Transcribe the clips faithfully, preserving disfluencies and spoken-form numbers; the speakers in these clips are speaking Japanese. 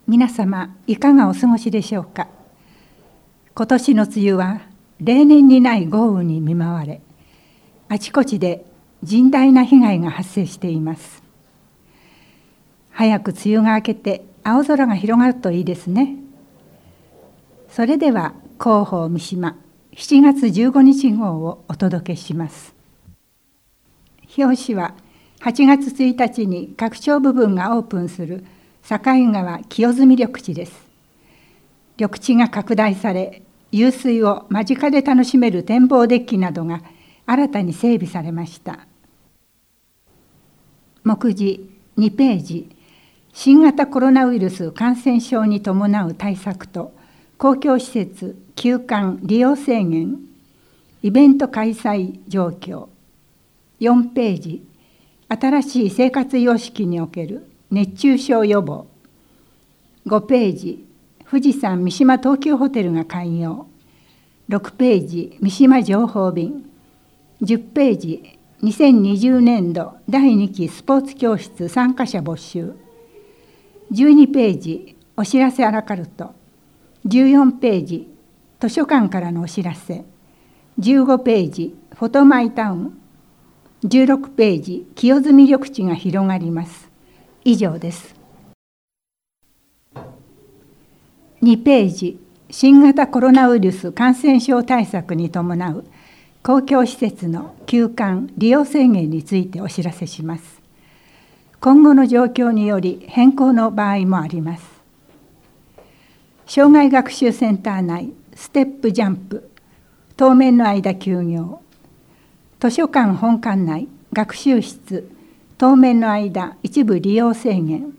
皆様いかがお過ごしでしょうか。今年の梅雨は例年にない豪雨に見舞われ、あちこちで甚大な被害が発生しています。早く梅雨が明けて青空が広がるといいですね。それでは広報三島しちがつじゅうごにち号をお届けします。表紙ははちがつついたちに拡張部分がオープンする境川清澄緑地です。緑地が拡大され、湧水を間近で楽しめる展望デッキなどが新たに整備されました。目次にページ、新型コロナウイルス感染症に伴う対策と公共施設休館利用制限、イベント開催状況。よんページ、新しい生活様式における熱中症予防。ごページ、富士山三島東急ホテルが開業。ろくページ、三島情報便。じゅっページ、にせんにじゅうねんどだいにきスポーツ教室参加者募集。じゅうにページ、お知らせアラカルト。じゅうよんページ、図書館からのお知らせ。じゅうごページ、フォトマイタウン。じゅうろくページ、清澄緑地が広がります。以上です。にページ、新型コロナウイルス感染症対策に伴う公共施設の休館利用制限についてお知らせします。今後の状況により変更の場合もあります。障害学習センター内ステップジャンプ当面の間休業。図書館本館内学習室当面の間一部利用制限。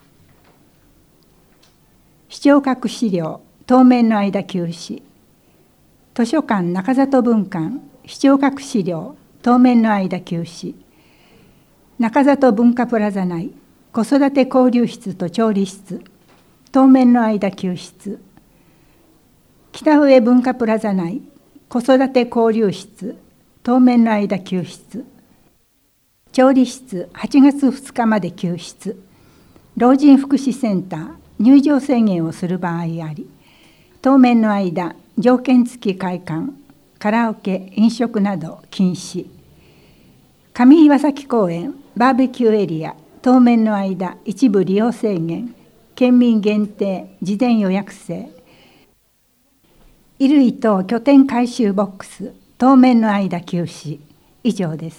視聴覚資料当面の間休止。図書館中里分館視聴覚資料当面の間休止。中里文化プラザ内子育て交流室と調理室当面の間休室。北上文化プラザ内子育て交流室当面の間休室。調理室はちがつふつかまで休室。老人福祉センター入場制限をする場合あり、当面の間条件付き開館、カラオケ飲食など禁止。上岩崎公園バーベキューエリア当面の間一部利用制限、県民限定事前予約制。衣類等拠点回収ボックス当面の間休止。以上です。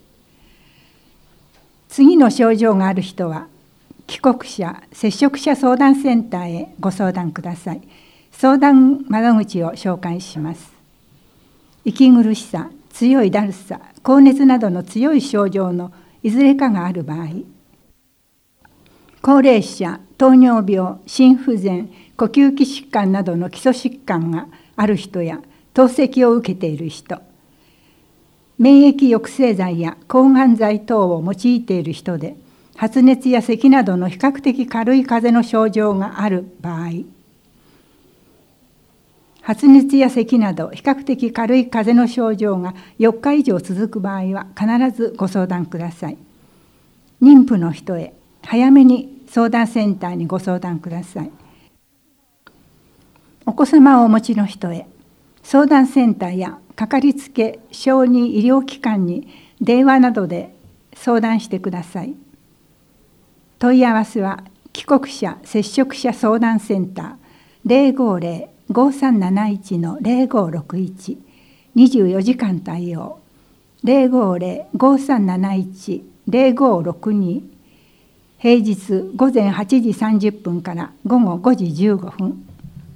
次の症状がある人は帰国者接触者相談センターへご相談ください。相談窓口を紹介します。息苦しさ、強いだるさ、高熱などの強い症状のいずれかがある場合、高齢者、糖尿病、心不全、呼吸器疾患などの基礎疾患がある人や透析を受けている人、免疫抑制剤や抗がん剤等を用いている人で発熱や咳などの比較的軽い風邪の症状がある場合、発熱や咳など比較的軽い風邪の症状がよっか以上続く場合は必ずご相談ください。妊婦の人へ早めに相談センターにご相談ください。お子様をお持ちの人へ相談センターやかかりつけ小児医療機関に電話などで相談してください。問い合わせは帰国者接触者相談センター ゼロごゼロ ごさんなないち ゼロごろくいち にじゅうよじかん対応 ゼロごゼロ ごさんなないち ゼロごろくに 平日午前はちじさんじゅっぷんから午後ごじじゅうごふん。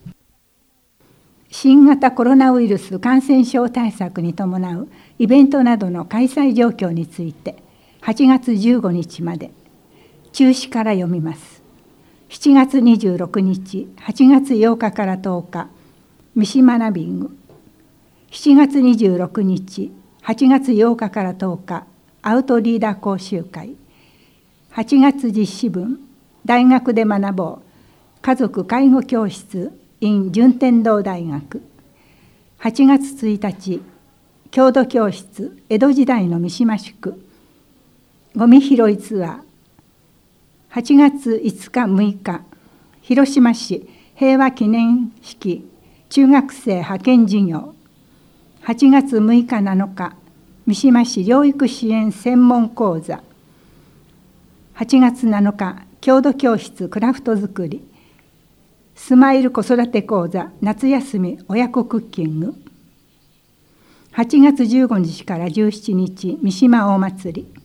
新型コロナウイルス感染症対策に伴うイベントなどの開催状況についてはちがつじゅうごにちまで。中止から読みます。しちがつにじゅうろくにち、はちがつようかからとおか、三島ナビング。しちがつにじゅうろくにち、はちがつようかからとおか、アウトリーダー講習会。はちがつ実施分、大学で学ぼう、家族介護教室 in 順天堂大学。はちがつついたち、郷土教室江戸時代の三島宿。ゴミ拾いツアー。はちがついつかむいか、 広島市平和記念式中学生派遣事業。はちがつむいかなのか、三島市療育支援専門講座。はちがつなのか、郷土教室クラフト作り。スマイル子育て講座夏休み親子クッキング。はちがつじゅうごにちからじゅうしちにち三島大祭り。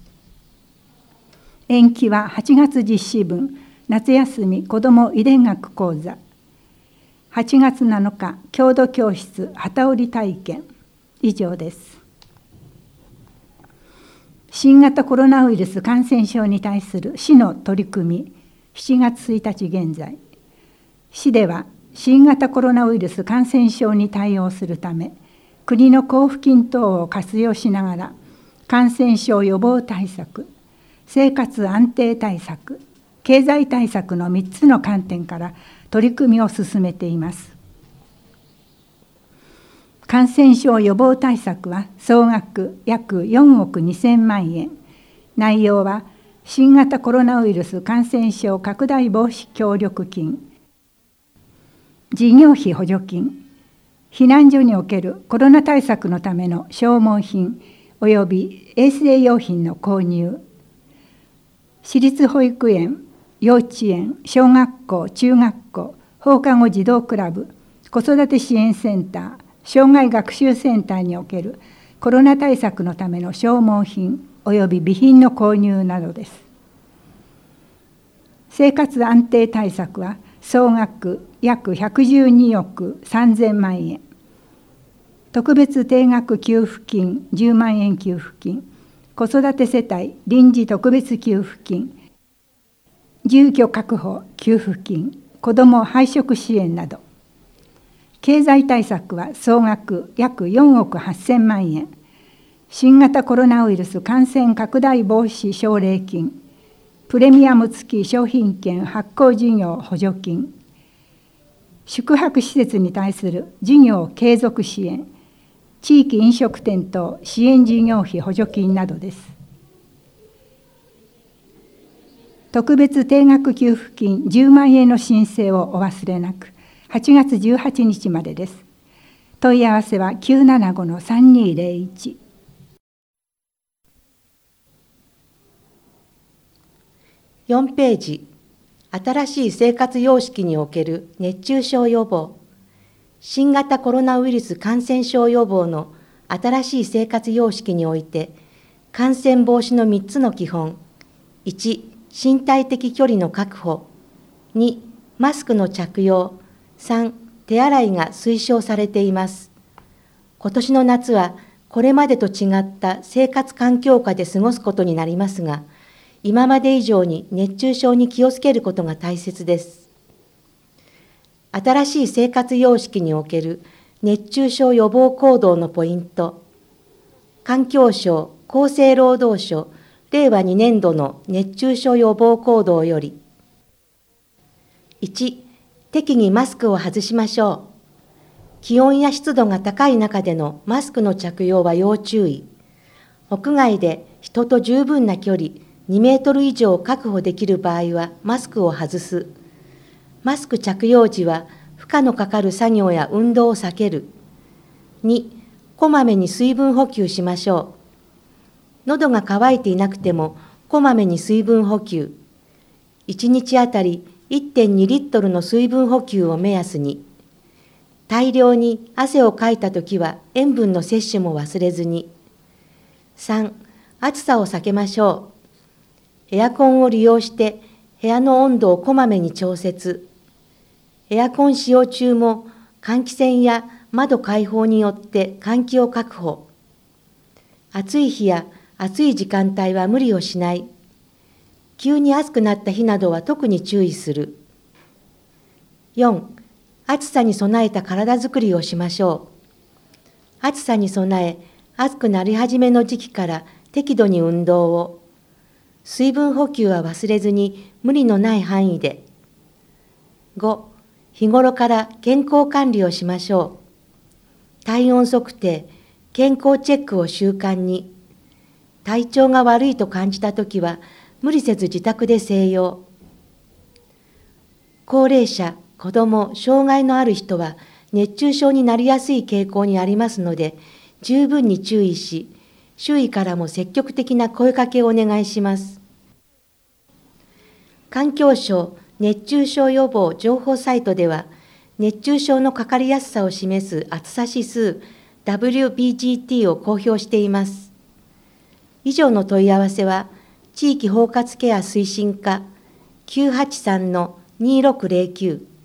延期ははちがつ実施分夏休み子ども遺伝学講座。はちがつなのか、郷土教室機織り体験。以上です。新型コロナウイルス感染症に対する市の取り組み。しちがつついたち現在、市では新型コロナウイルス感染症に対応するため、国の交付金等を活用しながら、感染症予防対策、生活安定対策、経済対策のみっつの観点から取り組みを進めています。感染症予防対策は総額約よんおくにせんまんえん。内容は新型コロナウイルス感染症拡大防止協力金、事業費補助金、避難所におけるコロナ対策のための消耗品および衛生用品の購入、私立保育園、幼稚園、小学校、中学校、放課後児童クラブ、子育て支援センター、障害学習センターにおけるコロナ対策のための消耗品および備品の購入などです。生活安定対策は総額約ひゃくじゅうにおくさんぜんまんえん、特別定額給付金じゅうまんえん給付金、子育て世帯臨時特別給付金、住居確保給付金、子ども配食支援など。経済対策は総額約よんおくはっせんまんえん、新型コロナウイルス感染拡大防止奨励金、プレミアム付き商品券発行事業補助金、宿泊施設に対する事業継続支援、地域飲食店等支援事業費補助金などです。特別定額給付金じゅうまんえんの申請をお忘れなく、はちがつじゅうはちにちまでです。問い合わせはきゅうななごのさんにーぜろいち。 よんページ、新しい生活様式における熱中症予防。新型コロナウイルス感染症予防の新しい生活様式において、感染防止のみっつの基本。いち、身体的距離の確保。に、マスクの着用。さん、手洗いが推奨されています。今年の夏はこれまでと違った生活環境下で過ごすことになりますが、今まで以上に熱中症に気をつけることが大切です。新しい生活様式における熱中症予防行動のポイント。環境省、厚生労働省、れいわにねんどの熱中症予防行動より。いち、適宜マスクを外しましょう。気温や湿度が高い中でのマスクの着用は要注意。屋外で人と十分な距離、にメートル以上確保できる場合はマスクを外す。マスク着用時は負荷のかかる作業や運動を避ける。に、こまめに水分補給しましょう。喉が渇いていなくてもこまめに水分補給。いちにちあたり いってんにリットルの水分補給を目安に。大量に汗をかいたときは塩分の摂取も忘れずに。さん、暑さを避けましょう。エアコンを利用して部屋の温度をこまめに調節。エアコン使用中も換気扇や窓開放によって換気を確保。暑い日や暑い時間帯は無理をしない。急に暑くなった日などは特に注意する。よん、暑さに備えた体づくりをしましょう。暑さに備え、暑くなり始めの時期から適度に運動を。水分補給は忘れずに無理のない範囲で。ご、日頃から健康管理をしましょう。体温測定、健康チェックを習慣に。体調が悪いと感じたときは無理せず自宅で静養。 高齢者、子ども、障害のある人は熱中症になりやすい傾向にありますので、十分に注意し、周囲からも積極的な声かけをお願いします。環境省熱中症予防情報サイトでは、熱中症のかかりやすさを示す暑さ指数 ダブリュービージーティー を公表しています。以上の問い合わせは、地域包括ケア推進課 きゅうはちさんのにろくぜろきゅう。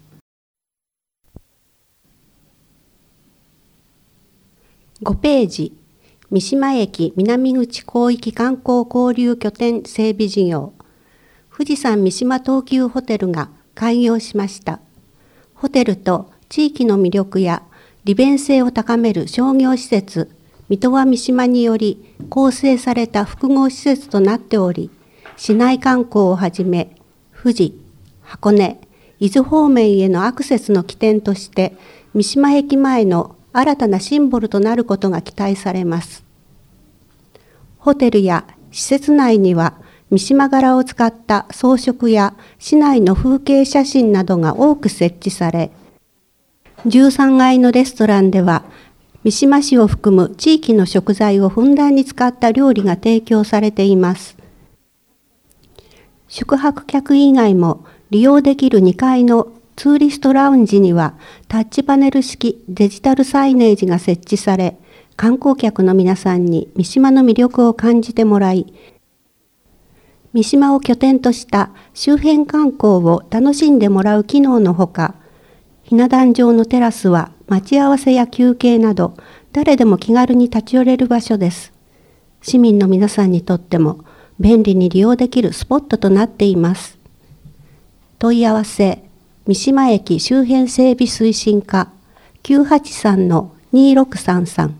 ごページ、三島駅南口広域観光交流拠点整備事業、富士山三島東急ホテルが開業しました。ホテルと地域の魅力や利便性を高める商業施設、水戸和三島により構成された複合施設となっており、市内観光をはじめ、富士、箱根、伊豆方面へのアクセスの起点として、三島駅前の新たなシンボルとなることが期待されます。ホテルや施設内には三島柄を使った装飾や市内の風景写真などが多く設置され、じゅうさんがいのレストランでは三島市を含む地域の食材をふんだんに使った料理が提供されています。宿泊客以外も利用できるにかいのツーリストラウンジにはタッチパネル式デジタルサイネージが設置され、観光客の皆さんに三島の魅力を感じてもらい、三島を拠点とした周辺観光を楽しんでもらう機能のほか、ひな壇上のテラスは待ち合わせや休憩など誰でも気軽に立ち寄れる場所です。市民の皆さんにとっても便利に利用できるスポットとなっています。問い合わせ、三島駅周辺整備推進課 きゅうはちさんのにろくさんさん。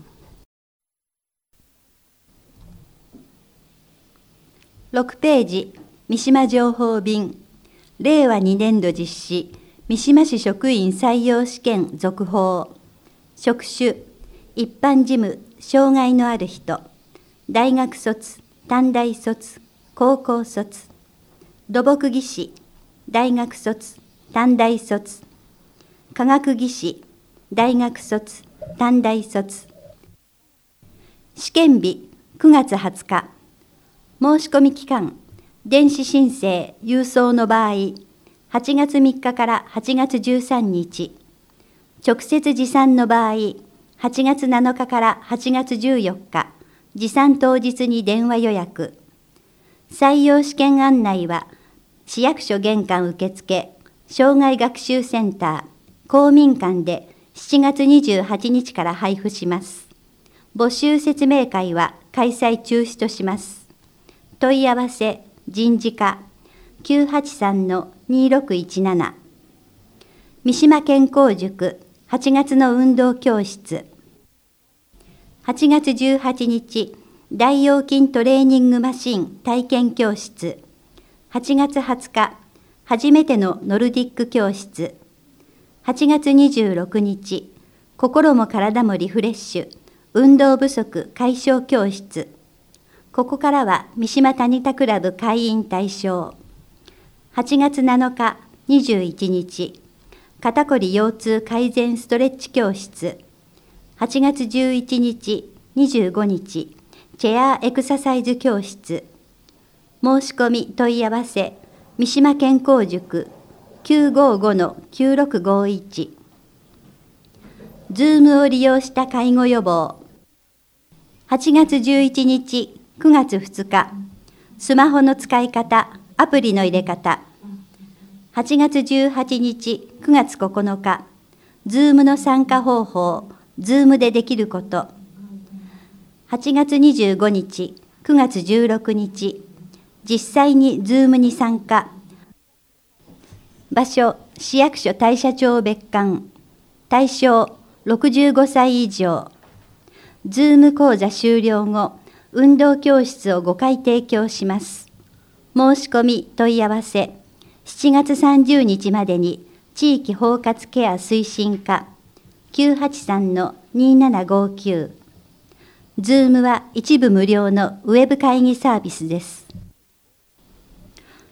ろくページ、三島情報便、れいわにねんど実施、三島市職員採用試験続報。職種、一般事務、障害のある人、大学卒、短大卒、高校卒、土木技師、大学卒、短大卒、科学技師、大学卒、短大卒。試験日、くがつはつか。申し込み期間、電子申請、郵送の場合、はちがつみっかからはちがつじゅうさんにち。直接持参の場合、はちがつなのかからはちがつじゅうよっか、持参当日に電話予約。採用試験案内は、市役所玄関受付、障害学習センター、公民館でしちがつにじゅうはちにちから配布します。募集説明会は開催中止とします。問い合わせ、人事課、きゅうはちさんのにろくいちなな。三島健康塾、はちがつの運動教室。はちがつじゅうはちにち、大腰筋トレーニングマシン体験教室。はちがつはつか、初めてのノルディック教室。はちがつにじゅうろくにち、心も体もリフレッシュ、運動不足解消教室。ここからは三島タニタクラブ会員対象。はちがつなのか、にじゅういちにち、肩こり腰痛改善ストレッチ教室。はちがつじゅういちにち、にじゅうごにち、チェアエクササイズ教室。申し込み問い合わせ、三島健康塾 きゅうごごのきゅうろくごいち。ズームを利用した介護予防。はちがつじゅういちにち、くがつふつか、スマホの使い方、アプリの入れ方。はちがつじゅうはちにち、くがつここのか、ズームの参加方法、ズームでできること。はちがつにじゅうごにち、くがつじゅうろくにち、実際にズームに参加。場所、市役所大社町別館。対象、ろくじゅうごさい以上。ズーム講座終了後、運動教室をごかい提供します。申し込み問い合わせ、しちがつさんじゅうにちまでに地域包括ケア推進課 きゅうはちさんのにななごきゅう。ズームは一部無料のウェブ会議サービスです。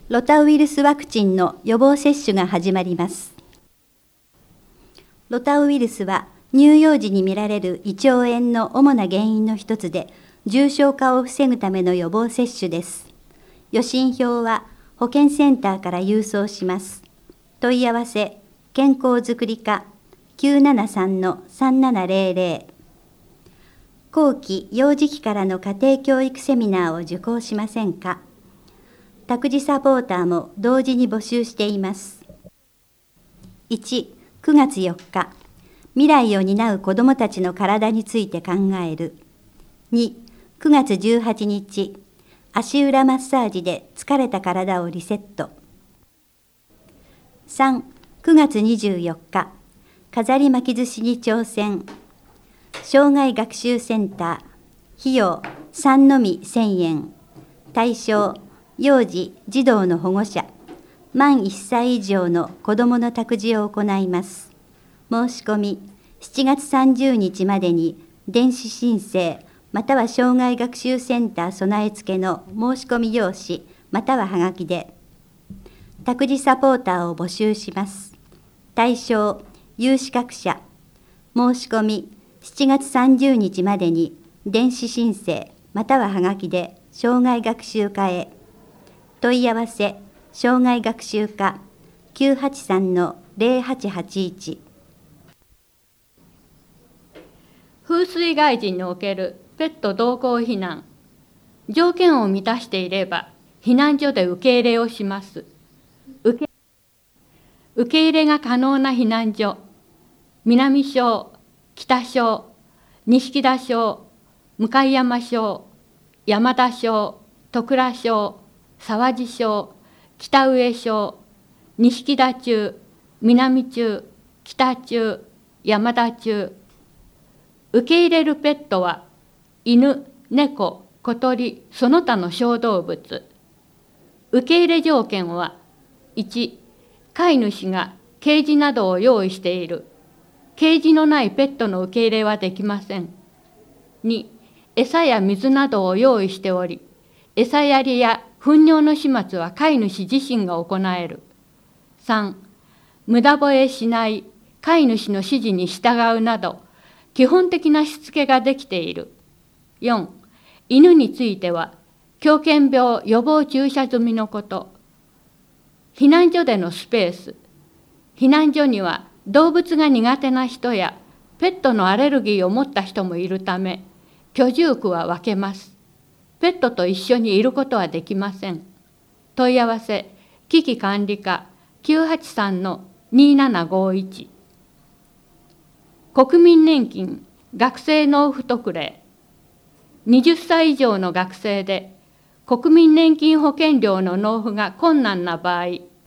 ロタウイルスワクチンの予防接種が始まります。ロタウイルスは乳幼児に見られる胃腸炎の主な原因の一つで、重症化を防ぐための予防接種です。予診票は保健センターから郵送します。問い合わせ、健康づくり課 きゅうななさんのさんななゼロゼロ。後期幼児期からの家庭教育セミナーを受講しませんか。託児サポーターも同時に募集しています。いち、くがつよっか、未来を担う子どもたちの体について考える。に、くがつじゅうはちにち、足裏マッサージで疲れた体をリセット。さん、くがつにじゅうよっか、飾り巻き寿司に挑戦。障害学習センター、費用さんのみせんえん。対象、幼児・児童の保護者、満いっさい以上の子どもの託児を行います。申し込み、しちがつさんじゅうにちまでに電子申請、または障害学習センター備え付けの申し込み用紙、またははがきで。託児サポーターを募集します。対象、有資格者。申し込み、しちがつさんじゅうにちまでに電子申請、またははがきで障害学習課へ。問い合わせ、障害学習課 きゅうはちさんのゼロはちはちいち。 風水害時におけるペット同行避難。条件を満たしていれば避難所で受け入れをします。受け、受け入れが可能な避難所、南小、北小、錦田小、向山小、山田小、戸倉小、沢地小、北上小、錦田中、南中、北中、山田中。受け入れるペットは犬、猫、小鳥、その他の小動物。受け入れ条件は、いち、飼い主がケージなどを用意している。ケージのないペットの受け入れはできません。に、餌や水などを用意しており、餌やりや糞尿の始末は飼い主自身が行える。さん、無駄吠えしない、飼い主の指示に従うなど、基本的なしつけができている。よん、犬については、狂犬病予防注射済みのこと。避難所でのスペース。避難所には動物が苦手な人や、ペットのアレルギーを持った人もいるため、居住区は分けます。ペットと一緒にいることはできません。問い合わせ、危機管理課 きゅうはちさんのにななごいち。国民年金学生納付特例。はたち以上の学生で国民年金保険料の納付が困難な場合、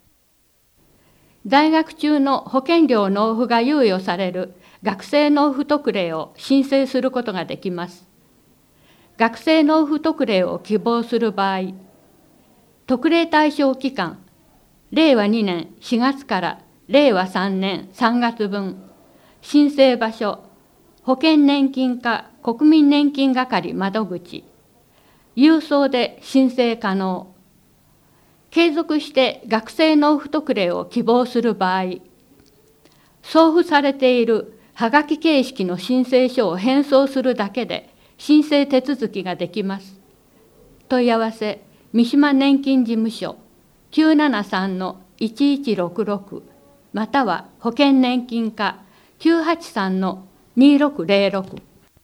在学中の保険料納付が猶予される学生納付特例を申請することができます。学生納付特例を希望する場合、特例対象期間、れいわにねんしがつかられいわさんねんさんがつぶん、申請場所、保険年金課国民年金係窓口、郵送で申請可能。継続して学生納付特例を希望する場合、送付されているはがき形式の申請書を返送するだけで申請手続きができます。問い合わせ、三島年金事務所 きゅうななさんのいちいちろくろく または保険年金課 きゅうはちさんのにろくゼロろく。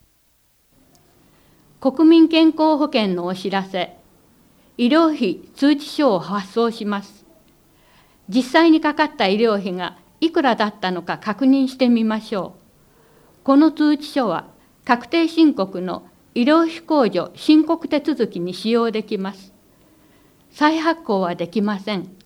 国民健康保険のお知らせ、医療費通知書を発送します。実際にかかった医療費がいくらだったのか確認してみましょう。この通知書は確定申告の医療費控除申告手続きに使用できます。再発行はできません。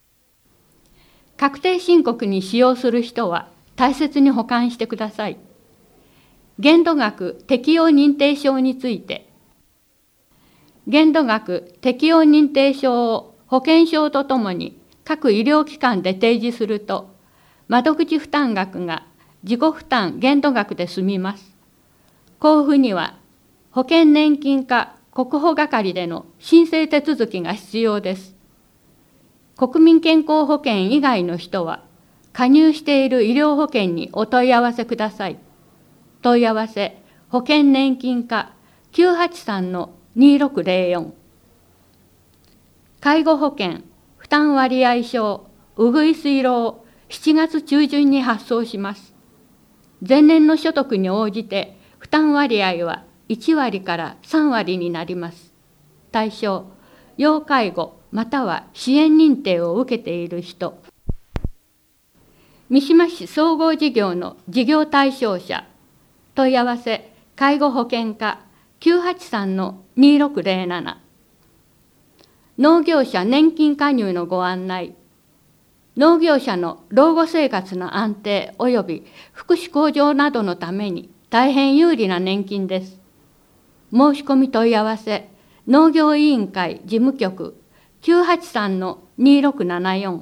確定申告に使用する人は大切に保管してください。限度額適用認定証について、限度額適用認定証を保険証とともに各医療機関で提示すると、窓口負担額が自己負担限度額で済みます。交付には保険年金課国保係での申請手続きが必要です。 国民健康保険以外の人は、加入している医療保険にお問い合わせください。問い合わせ、保険年金課 きゅうはちさんのにろくぜろよん。介護保険負担割合証うぐいすいろをしちがつ中旬に発送します。前年の所得に応じて負担割合はいちわりからさんわりになります。対象、要介護または支援認定を受けている人。三島市総合事業の事業対象者、問い合わせ、介護保険課 きゅうはちさんのにろくぜろなな。農業者年金加入のご案内。農業者の老後生活の安定及び福祉向上などのために大変有利な年金です。申し込み問い合わせ、農業委員会事務局 きゅうはちさんのにろくななよん。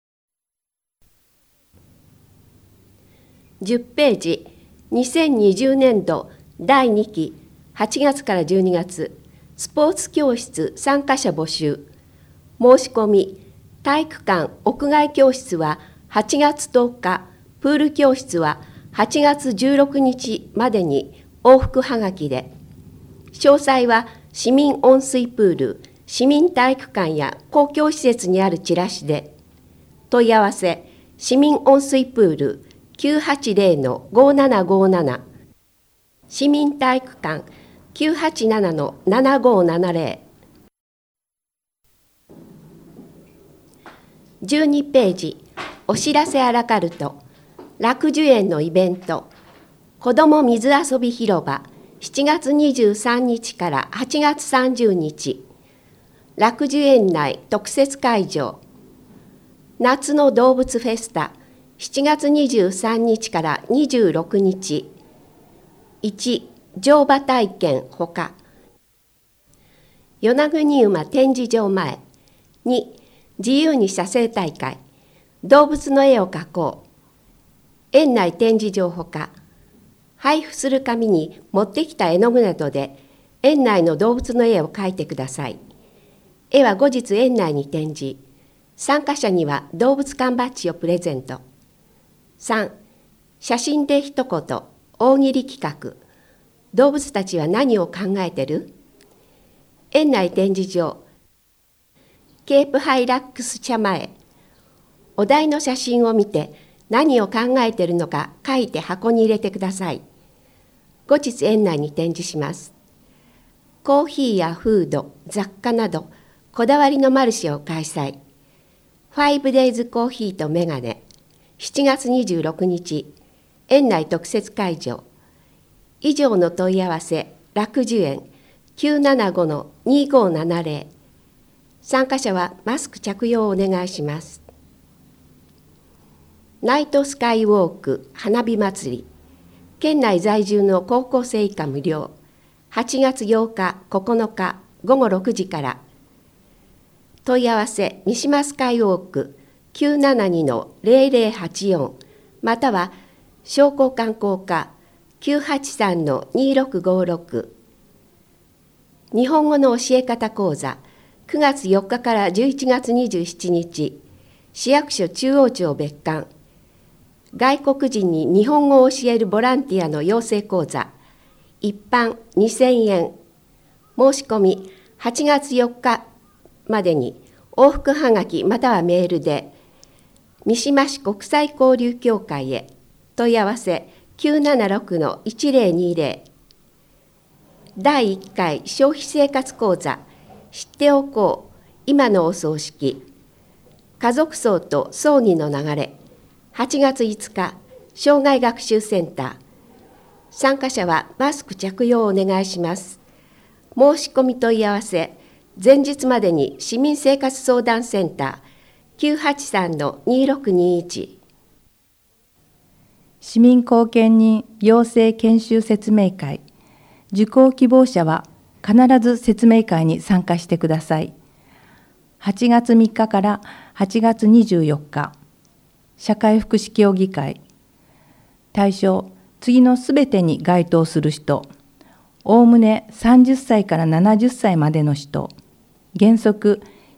じゅっページ、にせんにじゅうねんどだいにきはちがつからじゅうにがつ、スポーツ教室参加者募集。申し込み、体育館屋外教室ははちがつとおか、プール教室ははちがつじゅうろくにちまでに往復はがきで、詳細は市民温水プール、市民体育館や公共施設にあるチラシで、問い合わせ、市民温水プール きゅうはちぜろのごななごなな、市民体育館 きゅうはちななのななごななぜろ。じゅうにページ、お知らせアラカルト、楽寿園のイベント、子ども水遊び広場、しちがつにじゅうさんにちからはちがつさんじゅうにち、楽寿園内特設会場、夏の動物フェスタ、しちがつにじゅうさんにちからにじゅうろくにち、いち、乗馬体験ほか、与那国馬展示場前、に、自由に写生大会、動物の絵を描こう、園内展示場ほか、配布する紙に持ってきた絵の具などで園内の動物の絵を描いてください。絵は後日園内に展示、参加者には動物缶バッジをプレゼント。さん、写真で一言、大喜利企画。動物たちは何を考えてる？園内展示場、ケープハイラックス茶前。お題の写真を見て何を考えているのか書いて箱に入れてください。後日園内に展示します。コーヒーやフード、雑貨などこだわりのマルシェを開催。ファイブデイズコーヒーとメガネ。しちがつにじゅうろくにち、園内特設会場。以上の問い合わせ、楽寿園 きゅうななごのにごななぜろ。参加者はマスク着用をお願いします。ナイトスカイウォーク花火祭り。県内在住の高校生以下無料。はちがつようか、ここのかごごろくじから。問い合わせ、三島スカイウォーク きゅうななにのぜろぜろはちよん または商工観光課 きゅうはちさんのにろくごろく。日本語の教え方講座くがつよっかからじゅういちがつにじゅうしちにち、市役所中央町別館。外国人に日本語を教えるボランティアの養成講座、一般にせんえん。申し込みはちがつよっかまでに往復はがきまたはメールで、三島市国際交流協会へ。問い合わせ きゅうななろくのいちぜろにぜろ。だいいっかい消費生活講座、知っておこう今のお葬式。家族葬と葬儀の流れ。はちがついつか、生涯学習センター。参加者はマスク着用をお願いします。申し込み問い合わせ、前日までに市民生活相談センター きゅうはちさんのにろくにいち。 市民貢献人養成研修説明会。受講希望者は必ず説明会に参加してください。はちがつみっかからはちがつにじゅうよっか、社会福祉協議会。対象、次のすべてに該当する人。おおむねさんじゅっさいからななじゅっさいまでの人。原則、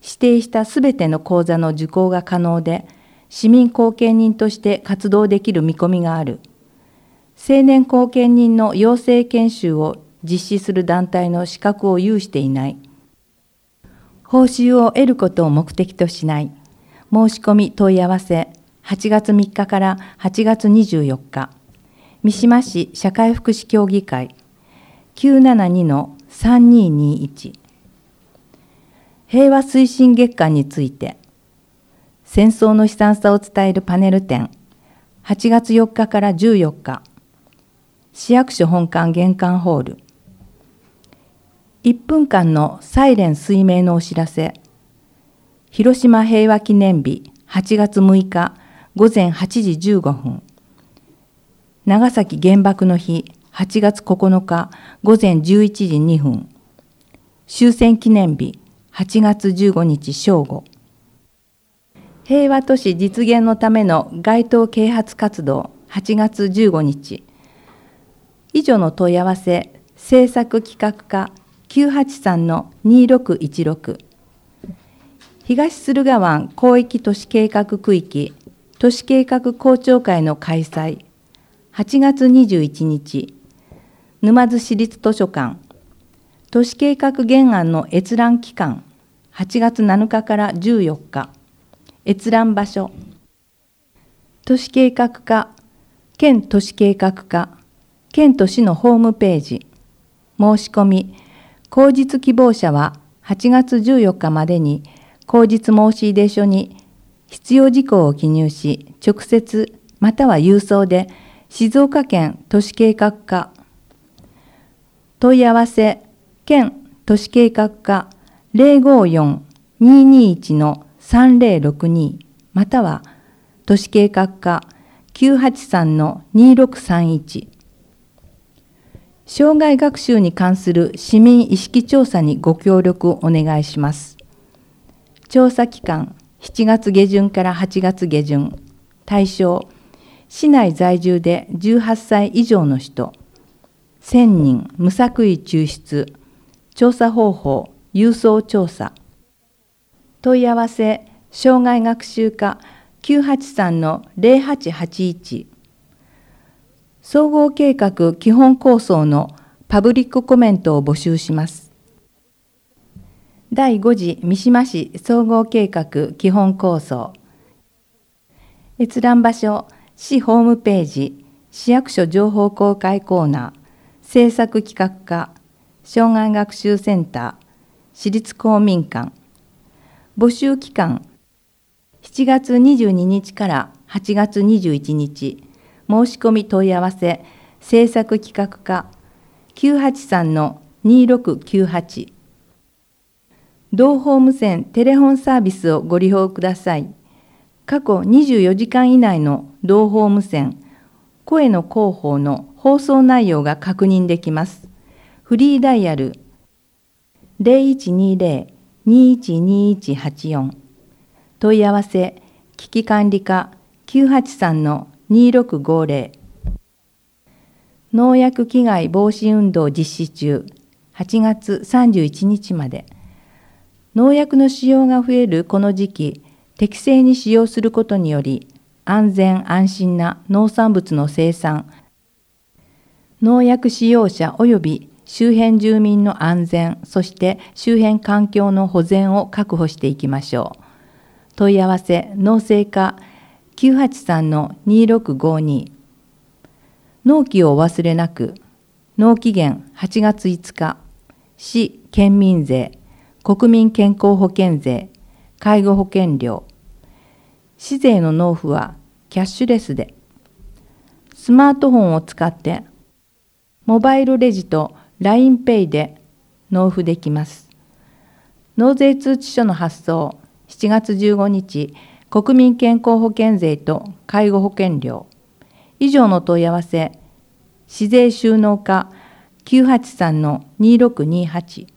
指定したすべての講座の受講が可能で、市民後見人として活動できる見込みがある。青年後見人の養成研修を実施する団体の資格を有していない。報酬を得ることを目的としない。申し込み問い合わせ、はちがつみっかからはちがつにじゅうよっか、三島市社会福祉協議会 きゅうななにのさんにーにーいち。平和推進月間について、戦争の悲惨さを伝えるパネル展、はちがつよっかからじゅうよっか、市役所本館玄関ホール。いっぷんかんのサイレン水明のお知らせ。広島平和記念日はちがつむいかごぜんはちじじゅうごふん。長崎原爆の日はちがつここのかごぜんじゅういちじにふん。終戦記念日はちがつじゅうごにち正午。平和都市実現のための街頭啓発活動はちがつじゅうごにち。以上の問い合わせ、政策企画課きゅうはちさんのにろくいちろく。東駿河湾広域都市計画区域都市計画公聴会の開催。はちがつにじゅういちにち、沼津市立図書館。都市計画原案の閲覧期間。はちがつなのかからじゅうよっか。閲覧場所。都市計画課、県都市計画課、県都市のホームページ。申し込み。口実希望者ははちがつじゅうよっかまでに口実申出書に必要事項を記入し、直接または郵送で静岡県都市計画課。問い合わせ、県都市計画課 ゼロごよん にーにーいち のさんぜろろくにまたは都市計画課 きゅうはちさんのにろくさんいち。障害学習に関する市民意識調査にご協力をお願いします。調査期間しちがつげじゅんからはちがつげじゅん。対象、市内在住でじゅうはっさい以上の人。せんにん無作為抽出。調査方法、郵送調査。問い合わせ、障害学習課 きゅうはちさんのぜろはちはちいち。総合計画基本構想のパブリックコメントを募集します。だいご次三島市総合計画基本構想。閲覧場所、市ホームページ、市役所情報公開コーナー、政策企画課、障害学習センター、市立公民館。募集期間、しちがつにじゅうににちからはちがつにじゅういちにち。申し込み問い合わせ、政策企画課 きゅうはちさんのにろくきゅうはち。同ホーム線テレホンサービスをご利用ください。過去にじゅうよじかん以内の同ホーム線、声の広報の放送内容が確認できます。フリーダイヤルゼロいちにゼロ にいちにいちはちよん。問い合わせ、危機管理課 きゅうはちさんのにろくごゼロ。農薬危害防止運動実施中、はちがつさんじゅういちにちまで。農薬の使用が増えるこの時期、適正に使用することにより、安全安心な農産物の生産、農薬使用者及び周辺住民の安全、そして周辺環境の保全を確保していきましょう。問い合わせ、農政課きゅうはちさんのにろくごに。納期をお忘れなく。納期限はちがついつか。市県民税、国民健康保険税、介護保険料。市税の納付はキャッシュレスで。スマートフォンを使って、モバイルレジと ラインペイ で納付できます。納税通知書の発送、しちがつじゅうごにち、国民健康保険税と介護保険料。以上の問い合わせ、市税収納課 きゅうはちさんのにろくにはち。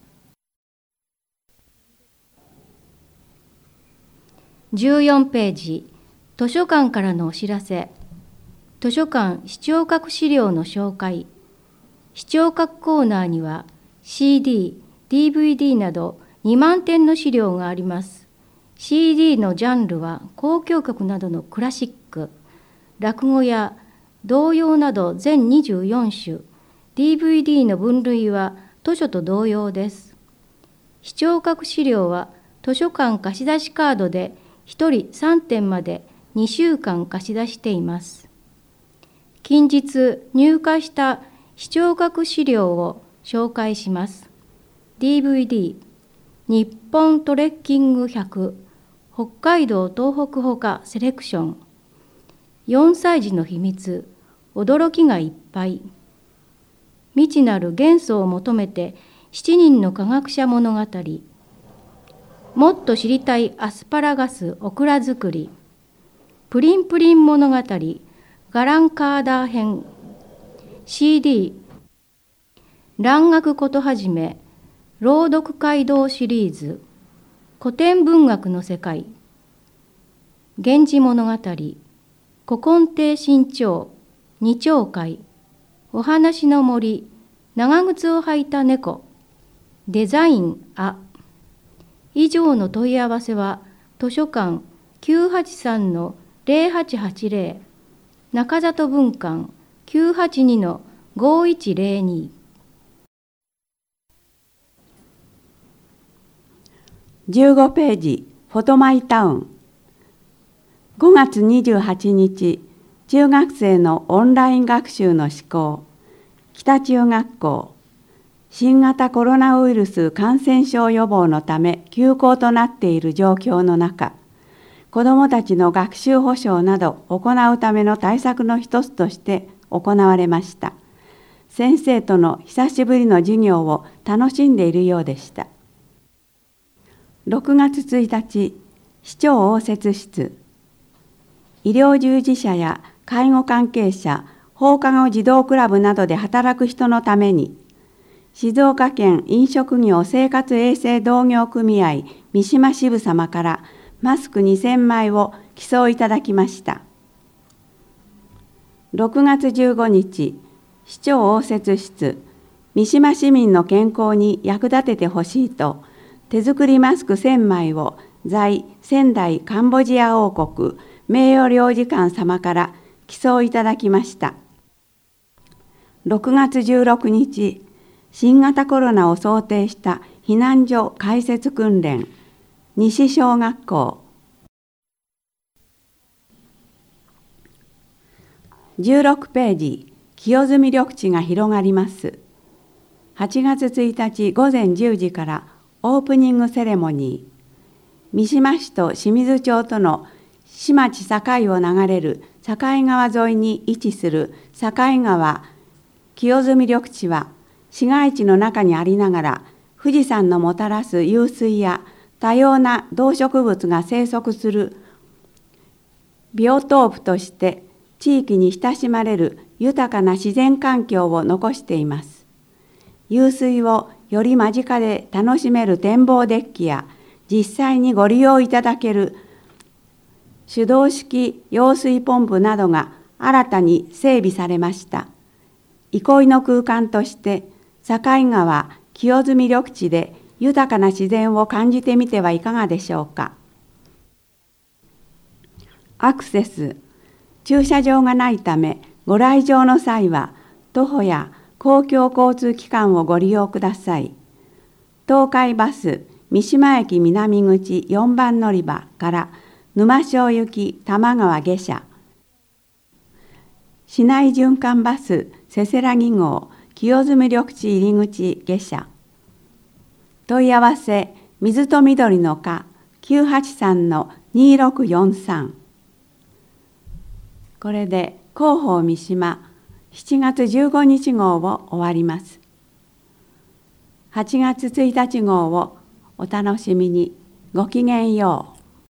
じゅうよんページ、図書館からのお知らせ。図書館視聴覚資料の紹介。視聴覚コーナーには シーディー、ディーブイディー などにまんてんの資料があります。シーディー のジャンルは交響曲などのクラシック、落語や童謡など全にじゅうよんしゅ、ディーブイディー の分類は図書と同様です。視聴覚資料は図書館貸出カードでひとりさんてんまでにしゅうかん貸し出しています。近日入荷した視聴覚資料を紹介します。ディーブイディー、日本トレッキングひゃく、北海道東北ほかセレクション、よんさい児の秘密、驚きがいっぱい、未知なる元素を求めてしちにんの科学者物語、もっと知りたいアスパラガスオクラ作り、プリンプリン物語、ガランカーダー編、シーディー、蘭学ことはじめ、朗読街道シリーズ、古典文学の世界、源氏物語、古今亭新潮、二丁会、お話の森、長靴を履いた猫、デザインあ。以上の問い合わせは、図書館 きゅうはちさんのゼロはちはちゼロ、中里文館 きゅうはちにのごいちゼロに。 じゅうごページ、フォトマイタウン。ごがつにじゅうはちにち、中学生のオンライン学習の施行。北中学校。新型コロナウイルス感染症予防のため休校となっている状況の中、子どもたちの学習保障などを行うための対策の一つとして行われました。先生との久しぶりの授業を楽しんでいるようでした。ろくがつついたち、市長応接室。医療従事者や介護関係者、放課後児童クラブなどで働く人のために、静岡県飲食業生活衛生同業組合三島支部様からマスクにせんまいを寄贈いただきました。ろくがつじゅうごにち、市長応接室、三島市民の健康に役立ててほしいと、手作りマスクせんまいを在仙台カンボジア王国名誉領事館様から寄贈いただきました。ろくがつじゅうろくにち、新型コロナを想定した避難所開設訓練、西小学校。じゅうろくページ、清澄緑地が広がります。はちがつついたちごぜんじゅうじからオープニングセレモニー。三島市と清水町との市町境を流れる境川沿いに位置する境川清澄緑地は、市街地の中にありながら、富士山のもたらす湧水や多様な動植物が生息するビオトープとして地域に親しまれる豊かな自然環境を残しています。湧水をより間近で楽しめる展望デッキや実際にご利用いただける手動式揚水ポンプなどが新たに整備されました。憩いの空間として境川清澄緑地で豊かな自然を感じてみてはいかがでしょうか。アクセス、駐車場がないためご来場の際は徒歩や公共交通機関をご利用ください。東海バス三島駅南口よんばん乗り場から沼庄行き玉川下車、市内循環バスせせらぎ号清澄緑地入口下車。問い合わせ水と緑の課 きゅうはちさんのにろくよんさん。これで広報三島しちがつじゅうごにち号を終わります。はちがつついたち号をお楽しみに。ごきげんよう。